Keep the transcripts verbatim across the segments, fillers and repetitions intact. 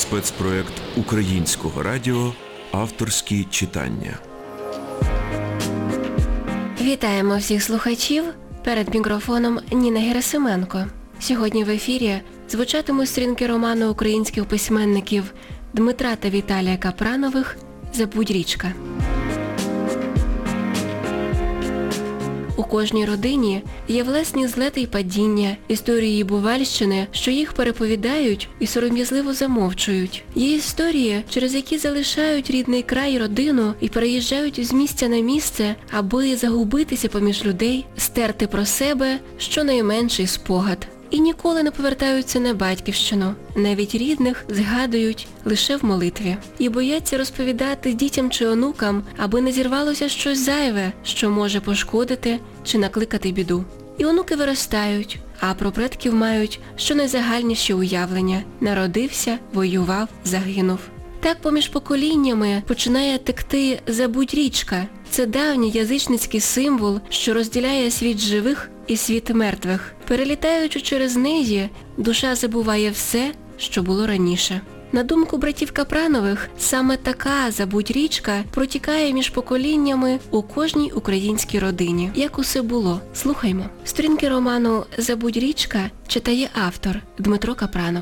спецпроект Українського радіо «Авторські читання». Вітаємо всіх слухачів. Перед мікрофоном Ніна Герасименко. Сьогодні в ефірі звучатимуть сторінки роману українських письменників Дмитра та Віталія Капранових «Забудь річка». У кожній родині є власні злети й падіння, історії Бувальщини, що їх переповідають і сором'язливо замовчують. Є історії, через які залишають рідний край і родину і переїжджають з місця на місце, аби загубитися поміж людей, стерти про себе щонайменший спогад. І ніколи не повертаються на батьківщину. Навіть рідних згадують лише в молитві. І бояться розповідати дітям чи онукам, аби не зірвалося щось зайве, що може пошкодити чи накликати біду. І онуки виростають, а про предків мають щонайзагальніші уявлення. Народився, воював, загинув. Так поміж поколіннями починає текти «Забудь річка». Це давній язичницький символ, що розділяє світ живих і світ мертвих. Перелітаючи через неї, душа забуває все, що було раніше. На думку братів Капранових, саме така «Забудь річка» протікає між поколіннями у кожній українській родині. Як усе було? Слухаймо. Сторінки роману «Забудь річка» читає автор Дмитро Капранов.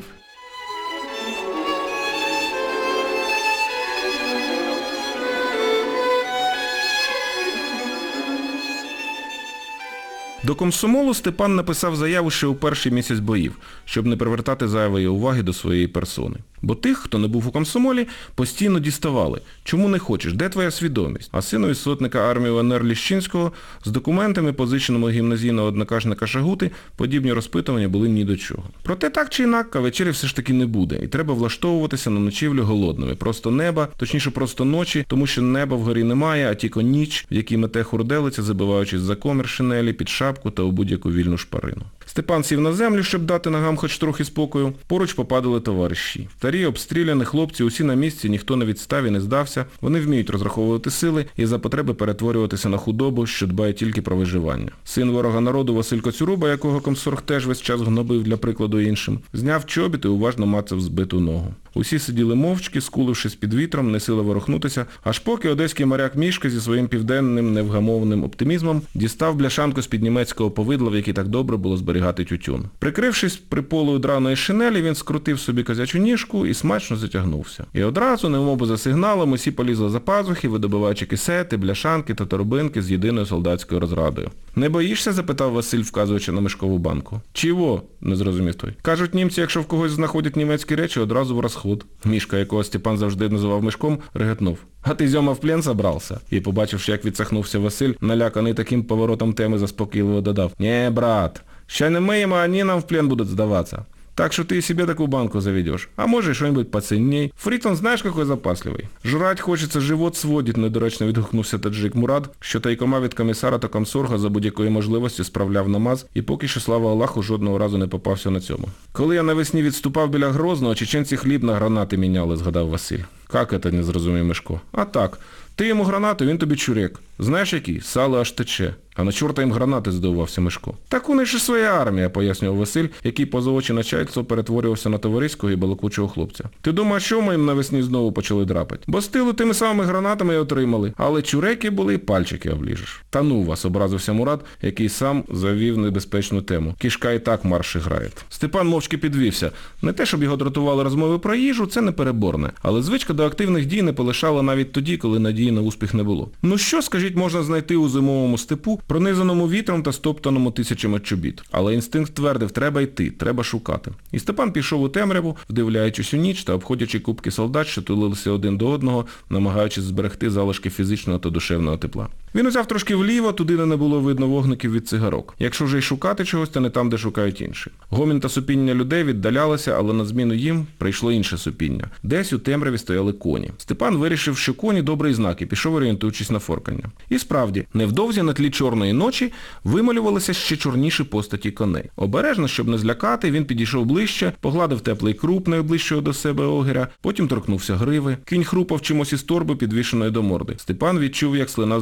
До комсомолу Степан написав заяву ще у перший місяць боїв, щоб не привертати зайвої уваги до своєї персони. Бо тих, хто не був у комсомолі, постійно діставали. Чому не хочеш? Де твоя свідомість? А синові сотника армії О Н Р Ліщинського з документами, позиченими гімназійного однокашника Шагути, подібні розпитування були ні до чого. Проте так чи інакше, вечері все ж таки не буде. І треба влаштовуватися на ночівлю голодними. Просто неба, точніше просто ночі, тому що неба вгорі немає, а тільки ніч, в якій мете хурделиця, забиваючись за комір шинелі, під шапку та у будь-яку вільну шпарину. Степан сів на землю, щоб дати ногам хоч трохи спокою. Поруч попадали товариші. Старі, обстріляні хлопці, усі на місці, ніхто не відстав і не здався. Вони вміють розраховувати сили і за потреби перетворюватися на худобу, що дбає тільки про виживання. Син ворога народу Василь Коцюруба, якого комсорг теж весь час гнобив для прикладу іншим, зняв чобіт і уважно мацав збиту ногу. Усі сиділи мовчки, скулившись під вітром, не сили ворухнутися, аж поки одеський моряк Мішка зі своїм південним невгамовним оптимізмом дістав бляшанку з-під німецького повидла, в якій так добре було зберігати тютюн. Прикрившись приполою драної шинелі, він скрутив собі козячу ніжку і смачно затягнувся. І одразу, немов за сигналом, усі полізли за пазухи, видобиваючи кисети, бляшанки та торбинки з єдиною солдатською розрадою. «Не боїшся?» – запитав Василь, вказуючи на мішкову банку. «Чого?» – не зрозумів той. «Кажуть, німці, якщо в когось знаходять німецькі речі, одразу в розход». Мішка, якого Степан завжди називав мішком, реготнув. «А ти, зьома, в плен забрався?» І, побачивши, як відсахнувся Василь, наляканий таким поворотом теми, заспокійливо додав. «Нє, брат, ще не ми, а вони нам в плен будуть здаватися. Так что ты себе такую банку заведешь. А може что-нибудь поценней. Фритон знаешь, какой запасливый? Жрать хочеться, живот сводить», – недоречно відгукнувся таджик Мурад, що тайкома від комісара та комсорга за будь-якої можливості справляв намаз, і поки що, слава Аллаху, жодного разу не попався на цьому. «Коли я навесні відступав біля Грозного, чеченці хліб на гранати міняли», – згадав Василь. «Как это?» – не зрозумів Мишко. «А так. Ти йому гранату, він тобі чурек. Знаєш який? Сало аж тече. А на чорта їм гранати», – здивувався Мишко. «Так у них же своя армія», – пояснював Василь, який поза очі начальство перетворювався на товариського і балакучого хлопця. «Ти думаєш, що ми їм навесні знову почали драпати? Бо з тилу тими самими гранатами й отримали. Але чуреки були і пальчики обліжеш». «Та ну вас», – образився Мурад, який сам завів небезпечну тему. «Кішка і так марші грає». Степан мовчки підвівся. Не те, щоб його дратували розмови про їжу, це не переборне. Але звичка до активних дій не полишала навіть тоді, коли надії на успіх не було. Ну що, скажіть, можна знайти у зимовому степу, пронизаному вітром та стоптаному тисячами чобіт? Але інстинкт твердив, треба йти, треба шукати. І Степан пішов у темряву, вдивляючись у ніч та обходячи кубки солдат, що тулилися один до одного, намагаючись зберегти залишки фізичного та душевного тепла. Він узяв трошки вліво, туди де не було видно вогників від цигарок. Якщо вже й шукати чогось, то не там, де шукають інші. Гомін та супіння людей віддалялися, але на зміну їм прийшло інше супіння. Десь у темряві стояли коні. Степан вирішив, що коні – добрий знак, і пішов, орієнтуючись на форкання. І справді, невдовзі на тлі чорної ночі вималювалися ще чорніші постаті коней. Обережно, щоб не злякати, він підійшов ближче, погладив теплий круп найближчого до себе огиря, потім торкнувся гриви. Кінь хрупав чимось із торби, підвішеної до морди. Степан відчув, як слина залила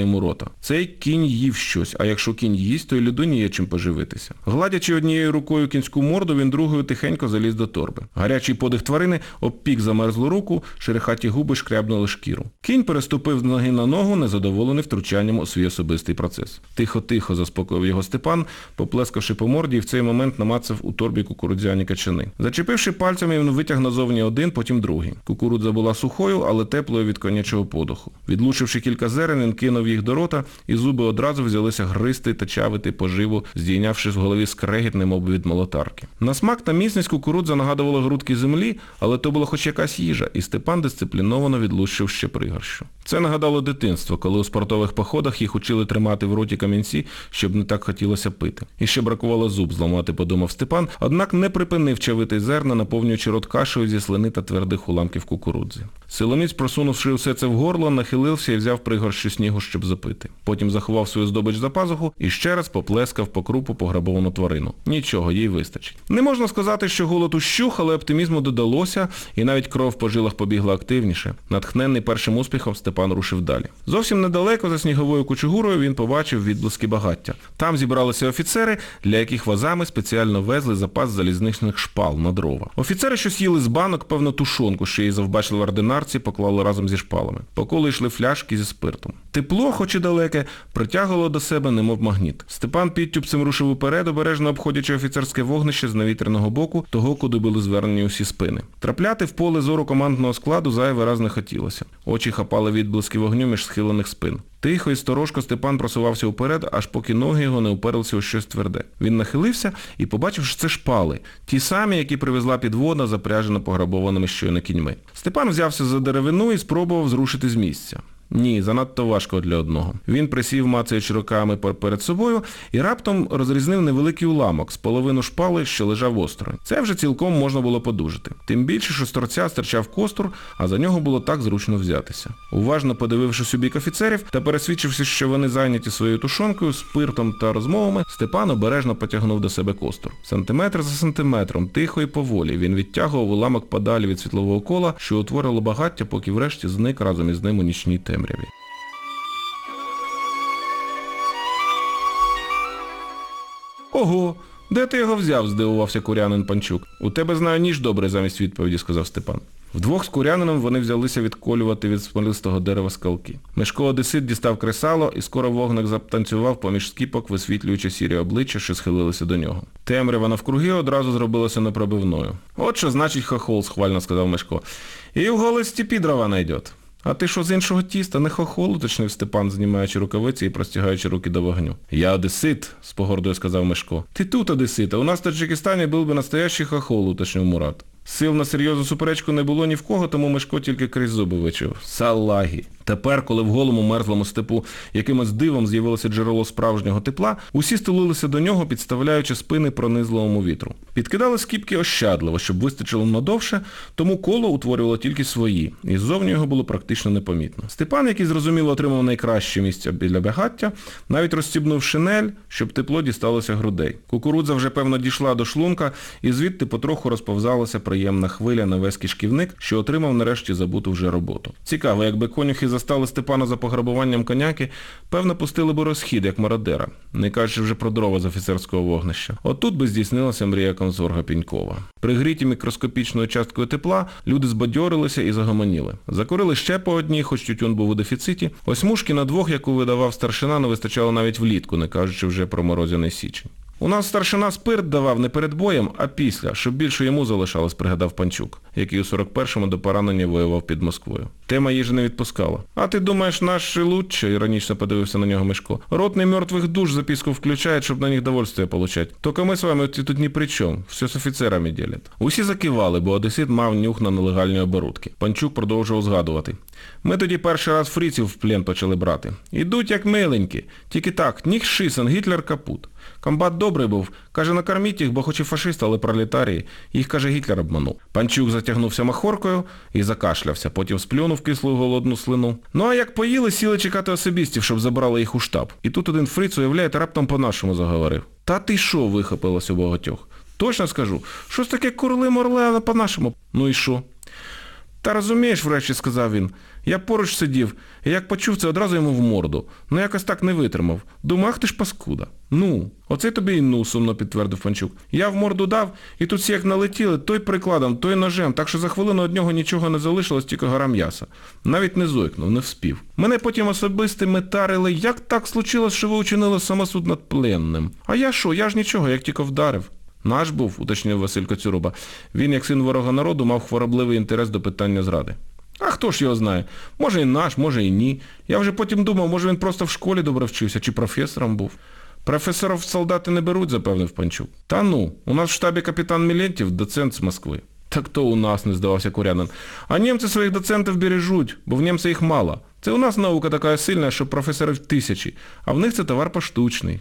йому рота. Цей кінь їв щось, а якщо кінь їсть, то й людині є чим поживитися. Гладячи однією рукою кінську морду, він другою тихенько заліз до торби. Гарячий подих тварини обпік замерзлу руку, шерехаті губи шкрябнули шкіру. Кінь переступив з ноги на ногу, незадоволений втручанням у свій особистий процес. Тихо-тихо заспокоїв його Степан, поплескавши по морді, і в цей момент намацав у торбі кукурудзяні качани. Зачепивши пальцями, він витяг назовні один, потім другий. Кукурудза була сухою, але теплою від конячого подуху. Відлучивши кілька зерен, він кинув їх до рота, і зуби одразу взялися гристи та чавити поживу, здійнявши в голові скрегіт, немов від молотарки. На смак та міцність кукурудза нагадувала грудки землі, але то була хоч якась їжа, і Степан дисципліновано відлущив ще пригорщу. Це нагадало дитинство, коли у спортових походах їх учили тримати в роті камінці, щоб не так хотілося пити. І ще бракувало зуб зламати, подумав Степан, однак не припинив чавити зерна, наповнюючи рот кашею зі слини та твердих уламків кукурудзи. Силоміць, просунувши все це в горло, нахилився і взяв пригорщу снігу, щоб запити. Потім заховав свою здобич за пазуху і ще раз поплескав по крупу пограбовану тварину. Нічого, їй вистачить. Не можна сказати, що голод ущух, але оптимізму додалося, і навіть кров по жилах побігла активніше. Натхненний першим успіхом, Степан рушив далі. Зовсім недалеко за сніговою кучугурою він побачив відблиски багаття. Там зібралися офіцери, для яких возами спеціально везли запас залізничних шпал на дрова. Офіцери щось їли з банок, певно, тушонку, що її завбачили ординарці, поклали разом зі шпалами. По колу йшли фляжки зі спиртом. Тепло, хоч і далеке, притягувало до себе, немов магніт. Степан підтюпцем рушив уперед, обережно обходячи офіцерське вогнище з навітряного боку, того, куди були звернені усі спини. Трапляти в поле зору командного складу зайвий раз не хотілося. Очі хапали відблиски вогню між схилених спин. Тихо і сторожко Степан просувався вперед, аж поки ноги його не уперлися у щось тверде. Він нахилився і побачив, що це шпали. Ті самі, які привезла підвода, запряжена пограбованими щойно кіньми. Степан взявся за деревину і спробував зрушити з місця. Ні, занадто важко для одного. Він присів, мацаючи руками перед собою, і раптом розрізнив невеликий уламок з половину шпали, що лежав осторонь. Це вже цілком можна було подужити. Тим більше, що з торця стирчав костур, а за нього було так зручно взятися. Уважно подивившись у бік офіцерів та пересвідчившись, що вони зайняті своєю тушонкою, спиртом та розмовами, Степан обережно потягнув до себе костур. Сантиметр за сантиметром, тихо і поволі, він відтягував уламок подалі від світлового кола, що утворило багаття, поки врешті зник разом із ним у нічній темряві. Ого, де ти його взяв? Здивувався курянин Панчук. У тебе, знаю, ніж добре, замість відповіді, сказав Степан. Вдвох з курянином вони взялися відколювати від смолистого дерева скалки. Мишко одесит дістав кресало, і скоро вогник затанцював поміж скіпок, висвітлюючи сірі обличчя, що схилилися до нього. Темрява навкруги одразу зробилася непробивною. От що значить хохол, схвально сказав Мишко. І в голій степі дрова найдет. А ти що з іншого тіста? Не хохол, уточнив Степан, знімаючи рукавиці і простягаючи руки до вогню. Я одесит, з погордою сказав Мишко. Ти тут одесит, а у нас в Таджикистані був би настоящий хохол, уточнив Мурат. Сил на серйозну суперечку не було ні в кого, тому Мишко тільки крізь зуби вичив. Салагі. Тепер, коли в голому мерзлому степу якимось дивом з'явилося джерело справжнього тепла, усі стулилися до нього, підставляючи спини пронизливому вітру. Підкидали скіпки ощадливо, щоб вистачило надовше, тому коло утворювало тільки свої, і ззовні його було практично непомітно. Степан, який зрозуміло отримав найкраще місце біля багаття, навіть розстібнув шинель, щоб тепло дісталося грудей. Кукурудза вже, певно, дійшла до шлунка, і звідти потроху розповзалася приємна хвиля на весь кишківник, що отримав нарешті забуту вже роботу. Цікаво, якби конюхи застали Степана за пограбуванням коняки, певно, пустили би розхід, як мародера, не кажучи вже про дрова з офіцерського вогнища. Отут би здійснилася мрія комсорга Пінькова. Пригріті мікроскопічною часткою тепла, люди збадьорилися і загомоніли. Закурили ще по одній, хоч тютюн був у дефіциті. Ось мушки на двох, яку видавав старшина, не вистачало навіть влітку, не кажучи вже про морозяний січень. У нас старшина спирт давав не перед боєм, а після, щоб більше йому залишалось, пригадав Панчук, який у сорок першому до поранення воював під Москвою. Тема їжі не відпускала. А ти думаєш, наш лучше, іронічно подивився на нього Мишко. Ротний мертвих душ записку включает, щоб на них довольствие получать. Только ми з вами тут ні при чому, все з офіцерами ділять. Усі закивали, бо одесит мав нюх на нелегальні оборудки. Панчук продовжував згадувати. Ми тоді перший раз фриців в плен почали брати. Ідуть як миленькі. Тільки так, ніх шисен, Гітлер капут. Комбат добрий був. Каже, накорміть їх, бо хоч і фашисти, але пролетарії. Їх, каже, Гітлер обманув. Панчук затягнувся махоркою і закашлявся. Потім сплюнув кислу голодну слину. Ну а як поїли, сіли чекати особістів, щоб забрали їх у штаб. І тут один фриц, уявляєте, раптом по-нашому заговорив. Та ти що, вихопилось у багатьох. Точно скажу, щось таке курли-морли, але по-нашому. Ну і що? Та розумієш, врешті, сказав він, Я поруч сидів, і як почув це, одразу йому в морду. Ну якось так не витримав. Думаю, ах ти ж паскуда. Ну, оце тобі і ну, сумно підтвердив Панчук. Я в морду дав, і тут всі як налетіли, той прикладом, той ножем, так що за хвилину од нього нічого не залишилось, тільки гора м'яса. Навіть не зойкнув, не вспів. Мене потім особисто метарили, як так случилось, що ви учинили самосуд над пленним. А я що, я ж нічого, як тільки вдарив. Наш був, уточнив Василь Коцюруба. Він, як син ворога народу, мав хворобливий інтерес до питання зради. А хто ж його знає? Може і наш, може і ні. Я вже потім думав, може він просто в школі добре вчився, чи професором був. Професорів в солдати не беруть, запевнив Панчук. Та ну, у нас в штабі капітан Мілентьєв, доцент з Москви. Так то у нас, не здавався Курянин. А німці своїх доцентів бережуть, бо в німців їх мало. Це у нас наука така сильна, що професорів тисячі, а в них це товар поштучний.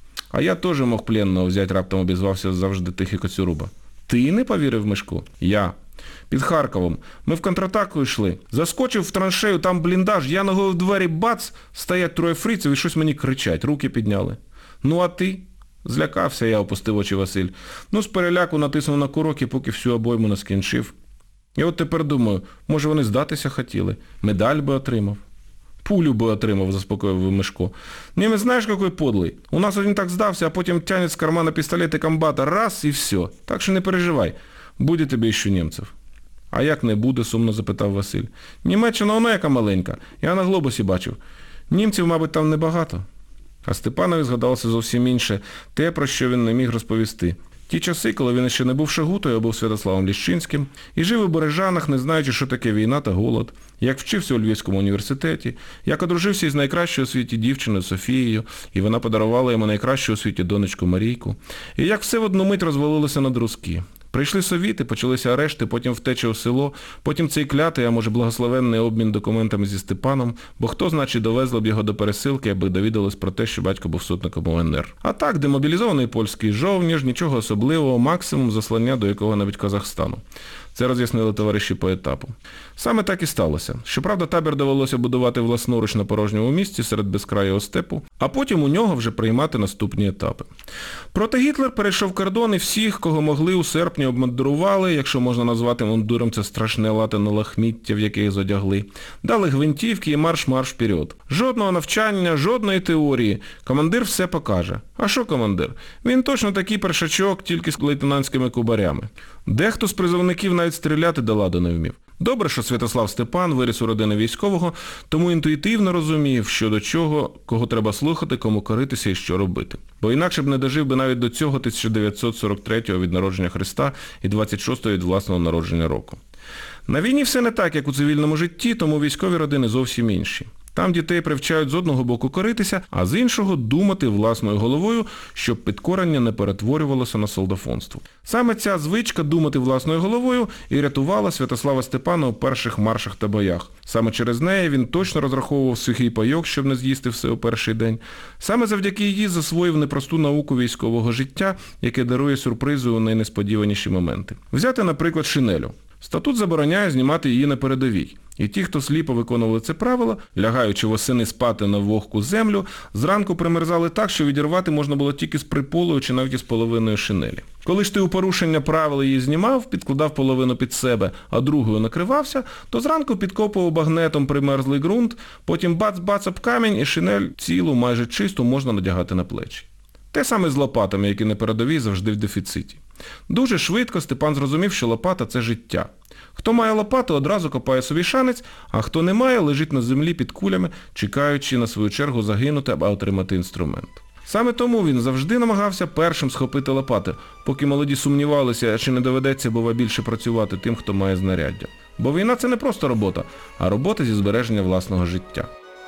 А я теж мог пленного взяти, раптом обізвався завжди тихий Коцюруба. Ти не повірив Мишку? Я. Під Харковом. Ми в контратаку йшли. Заскочив в траншею, там бліндаж, я ногою в двері бац, стоять троє фриців і щось мені кричать, руки підняли. Ну а ти? Злякався я, опустив очі Василь. Ну з переляку натиснув на курок і поки всю обойму не скінчив. І от тепер думаю, може вони здатися хотіли, медаль би отримав. Пулю би отримав, заспокоїв Мишко. Німець знаєш, який подлий? У нас один так здався, а потім тянет з кармана пістолет і комбата, раз і все. Так що не переживай, буде тобі ще німців. А як не буде, сумно запитав Василь. Німеччина вона яка маленька, я на глобусі бачив. Німців, мабуть, там небагато. А Степанові згадалося зовсім інше, те, про що він не міг розповісти. Ті часи, коли він ще не був Шагутою, а був Святославом Ліщинським, і жив у Бережанах, не знаючи, що таке війна та голод, як вчився у Львівському університеті, як одружився із найкращою у світі дівчиною Софією, і вона подарувала йому найкращу у світі донечку Марійку, і як все в одну мить розвалилося на друзки. Прийшли совіти, почалися арешти, потім втеча у село, потім цей клятий, а може благословенний обмін документами зі Степаном, бо хто, значить, довезли б його до пересилки, аби довідались про те, що батько був сотником У Ен Ер. А так, демобілізований польський жовніш, нічого особливого, максимум заслання до якого-небудь Казахстану. Це роз'яснили товариші по етапу. Саме так і сталося. Щоправда, табір довелося будувати власноруч на порожньому місці серед безкрайого степу, а потім у нього вже приймати наступні етапи. Проте Гітлер перейшов кордон і всіх, кого могли, у серпні обмундирували, якщо можна назвати мундуром це страшне латине лахміття, в яке їх зодягли. Дали гвинтівки і марш-марш вперед. Жодного навчання, жодної теорії. Командир все покаже. А що командир? Він точно такий першачок, тільки з лейтенантськими кубарями. Дехто з призовників навіть стріляти до ладу не вмів. Добре, що Святослав Степан виріс у родини військового, тому інтуїтивно розумів, що до чого, кого треба слухати, кому коритися і що робити. Бо інакше б не дожив би навіть до цього тисяча дев'ятсот сорок третього від народження Христа і двадцять шостого від власного народження року. На війні все не так, як у цивільному житті, тому військові родини зовсім інші. Там дітей привчають з одного боку коритися, а з іншого думати власною головою, щоб підкорення не перетворювалося на солдафонство. Саме ця звичка думати власною головою і рятувала Святослава Степана у перших маршах та боях. Саме через неї він точно розраховував сухий пайок, щоб не з'їсти все у перший день. Саме завдяки їй засвоїв непросту науку військового життя, яке дарує сюрпризи у найнесподіваніші моменти. Взяти, наприклад, шинелю. Статут забороняє знімати її на передовій. І ті, хто сліпо виконували це правило, лягаючи восени спати на вогку землю, зранку примерзали так, що відірвати можна було тільки з приполою чи навіть із половиною шинелі. Коли ж ти у порушення правил її знімав, підкладав половину під себе, а другою накривався, то зранку підкопував багнетом примерзлий ґрунт, потім бац-бац об камінь і шинель цілу, майже чисту можна надягати на плечі. Те саме з лопатами, які на передовій завжди в дефіциті. Дуже швидко Степан зрозумів, що лопата – це життя. Хто має лопату, одразу копає собі шанець, а хто не має, лежить на землі під кулями, чекаючи на свою чергу загинути або отримати інструмент. Саме тому він завжди намагався першим схопити лопати, поки молоді сумнівалися, чи не доведеться, бува, більше працювати тим, хто має знаряддя. Бо війна – це не просто робота, а робота зі збереження власного життя.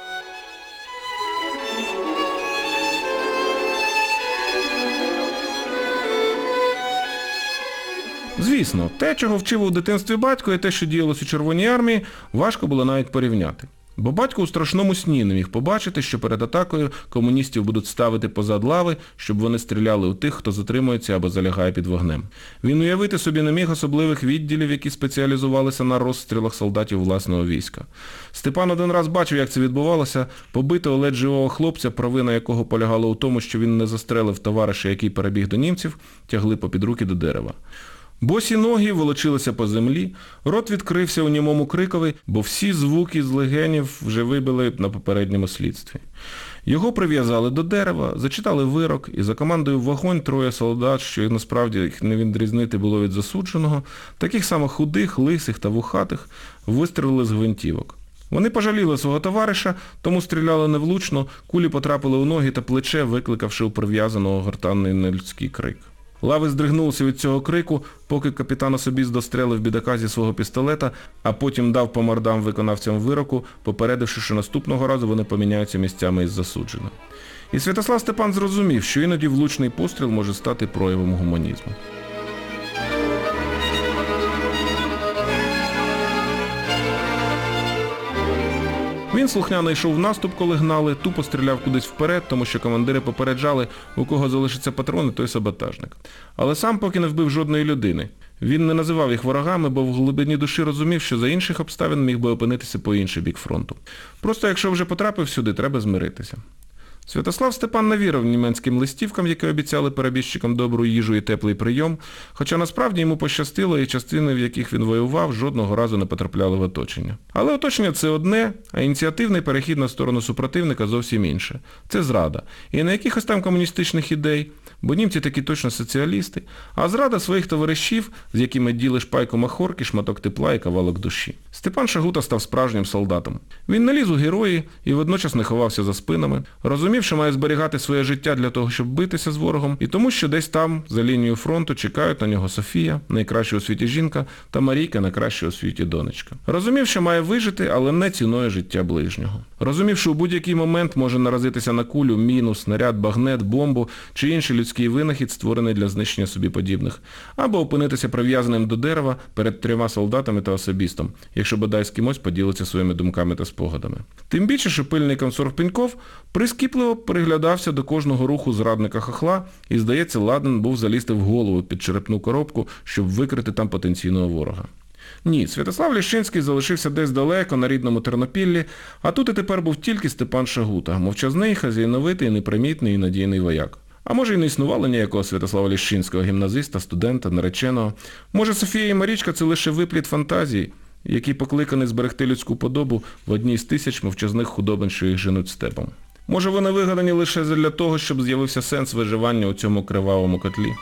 Звісно, те, чого вчив у дитинстві батько, і те, що діялось у Червоній армії, важко було навіть порівняти. Бо батько у страшному сні не міг побачити, що перед атакою комуністів будуть ставити позад лави, щоб вони стріляли у тих, хто затримується або залягає під вогнем. Він уявити собі не міг особливих відділів, які спеціалізувалися на розстрілах солдатів власного війська. Степан один раз бачив, як це відбувалося, побитого ледь живого хлопця, провина якого полягала у тому, що він не застрелив товариша, який перебіг до німців, тягли попід руки до дерева. Босі ноги волочилися по землі, рот відкрився у німому крикові, бо всі звуки з легенів вже вибили на попередньому слідстві. Його прив'язали до дерева, зачитали вирок, і за командою «Вогонь» троє солдат, що насправді їх не відрізнити було від засудженого, таких само худих, лисих та вухатих, вистрілили з гвинтівок. Вони пожаліли свого товариша, тому стріляли невлучно, кулі потрапили у ноги та плече, викликавши у прив'язаного гортанний нелюдський крик. Лави здригнулися від цього крику, поки капітан Особіс дострелив бідака зі свого пістолета, а потім дав по мордам виконавцям вироку, попередивши, що наступного разу вони поміняються місцями із засудженим. І Святослав Степан зрозумів, що іноді влучний постріл може стати проявом гуманізму. Він слухняно йшов в наступ, коли гнали, тупо стріляв кудись вперед, тому що командири попереджали, у кого залишаться патрони, той саботажник. Але сам поки не вбив жодної людини. Він не називав їх ворогами, бо в глибині душі розумів, що за інших обставин міг би опинитися по інший бік фронту. Просто якщо вже потрапив сюди, треба змиритися. Святослав Степан не вірив німецьким листівкам, які обіцяли перебіжчикам добру їжу і теплий прийом, хоча насправді йому пощастило, і частини, в яких він воював, жодного разу не потрапляли в оточення. Але оточення – це одне, а ініціативний перехід на сторону супротивника зовсім інше. Це зрада. І не якихось там комуністичних ідей, бо німці такі точно соціалісти, а зрада своїх товаришів, з якими ділиш пайку махорки, шматок тепла і кавалок душі. Степан Шагута став справжнім солдатом. Він не ліз у герої і водночас не ховався за спинами, розумів, що має зберігати своє життя для того, щоб битися з ворогом, і тому, що десь там, за лінією фронту, чекають на нього Софія, найкраща у світі жінка, та Марійка, найкраща у світі донечка. Розумів, що має вижити, але не ціною життя ближнього. Розумів, що у будь-який момент може наразитися на кулю, міну, снаряд, багнет, бомбу чи інший людський винахід, створений для знищення собі подібних, або опинитися прив'язаним до дерева перед трьома солдатами та особістом, якщо бодай з кимось поділиться своїми думками та спогадами. Тим більше, що пильний комсорг Пеньков прискіпливо приглядався до кожного руху зрадника хохла і, здається, ладен був залізти в голову під черепну коробку, щоб викрити там потенційного ворога. Ні, Святослав Ліщинський залишився десь далеко, на рідному Тернопіллі, а тут і тепер був тільки Степан Шагута, мовчазний, хазяйновитий, непримітний і надійний вояк. А може й не існувало ніякого Святослава Ліщинського, гімназиста, студента, нареченого. Може, Софія і Марічка – це лише випліт фантазії, який покликаний зберегти людську подобу в одній з тисяч мовчазних худобин, що їх женуть степом. Може, вони вигадані лише для того, щоб з'явився сенс виживання у цьому кривавому котлі.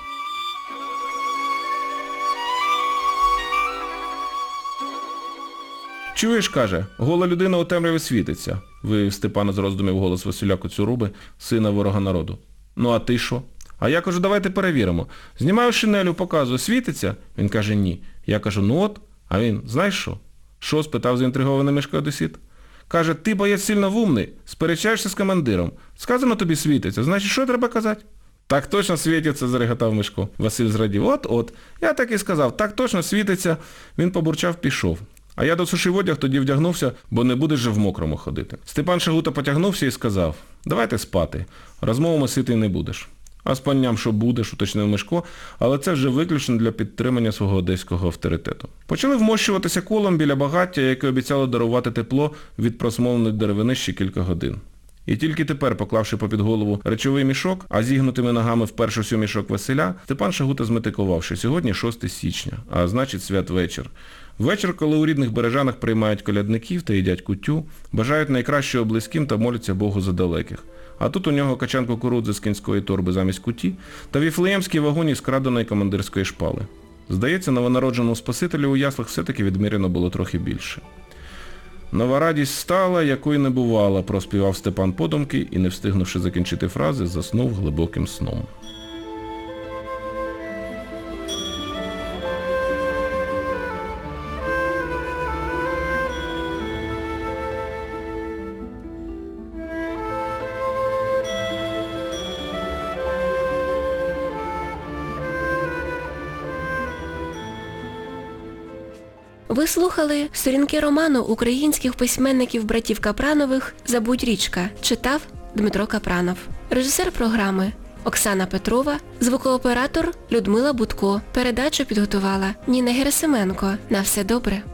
«Чуєш, – каже, – гола людина у темряві світиться», – вивів Степана з роздумів голос Василя Коцюруби, сина ворога народу. «Ну а ти що?» «А я кажу, давайте перевіримо. Знімаю шинелю, показую, світиться?» Він каже, ні. Я кажу, ну от. А він, знаєш що? Що? – спитав заінтригований Мишко Одесіт. Каже, ти, боєць, сильно вумний, сперечаєшся з командиром. Сказано тобі світиться, значить, що треба казати? Так точно світиться, зареготав Мишко. Василь зрадів, от-от. Я так і сказав, так точно світиться. Він побурчав, пішов. А я досушив одяг, тоді вдягнувся, бо не будеш же в мокрому ходити. Степан Шагута потягнувся і сказав, давайте спати, розмовами ситий не будеш. А спанням що будеш, уточнив Мишко, але це вже виключно для підтримання свого одеського авторитету. Почали вмощуватися колом біля багаття, яке обіцяло дарувати тепло від просмоленої деревини ще кілька годин. І тільки тепер, поклавши попід голову речовий мішок, а зігнутими ногами вперше всю мішок Василя, Степан Шагута зметикував, що сьогодні шостого січня, а значить святвечір. Вечір, коли у рідних Бережанах приймають колядників та їдять куттю, бажають найкращого близьким та моляться Богу за далеких. А тут у нього качан кукурудзи з кінської торби замість куті та віфлеємський вогонь із краденої командирської шпали. Здається, новонародженому Спасителю у яслах все-таки відміряно було трохи більше. «Нова радість стала, якої не бувала», – проспівав Степан подумки і, не встигнувши закінчити фрази, заснув глибоким сном. Ви слухали сторінки роману українських письменників братів Капранових «Забудь річка». Читав Дмитро Капранов. Режисер програми Оксана Петрова, звукооператор Людмила Будко. Передачу підготувала Ніна Герасименко. На все добре.